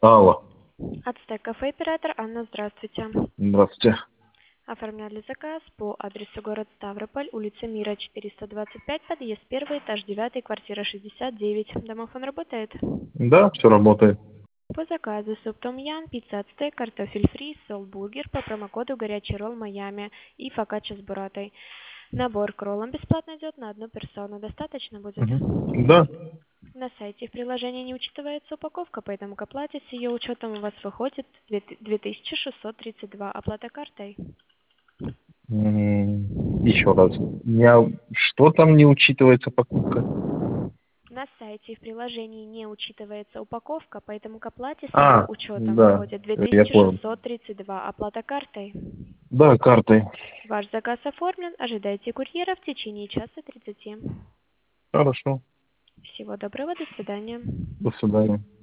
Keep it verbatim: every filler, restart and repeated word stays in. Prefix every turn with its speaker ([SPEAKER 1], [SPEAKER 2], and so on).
[SPEAKER 1] Алло,
[SPEAKER 2] Ацтек кафе оператор Анна, здравствуйте.
[SPEAKER 1] здравствуйте.
[SPEAKER 2] Оформляли заказ по адресу город Ставрополь, улица Мира, четыреста двадцать пять, подъезд первый, этаж девятый, квартира шестьдесят девять. Домофон работает?
[SPEAKER 1] Да, все работает.
[SPEAKER 2] По заказу суп том ям, пицца ацтек, картофель фри, сол-бургер по промокоду горячий ролл Майами и фокаччо с буратой. Набор к роллам бесплатно идет на одну персону. Достаточно будет?
[SPEAKER 1] Мгм. Да.
[SPEAKER 2] На сайте в приложении не учитывается упаковка, поэтому к оплате с ее учетом у вас выходит две тысячи шестьсот тридцать два. Оплата картой.
[SPEAKER 1] М, Еще раз. Я... Что там не учитывается покупка?
[SPEAKER 2] На сайте в приложении не учитывается упаковка, поэтому к оплате с ее
[SPEAKER 1] А,
[SPEAKER 2] учетом
[SPEAKER 1] да,
[SPEAKER 2] выходит
[SPEAKER 1] я
[SPEAKER 2] две тысячи
[SPEAKER 1] понял.
[SPEAKER 2] шестьсот тридцать два. Оплата картой.
[SPEAKER 1] Да, картой.
[SPEAKER 2] Ваш заказ оформлен. Ожидайте курьера в течение часа тридцати.
[SPEAKER 1] Хорошо.
[SPEAKER 2] Всего доброго. До свидания.
[SPEAKER 1] До свидания.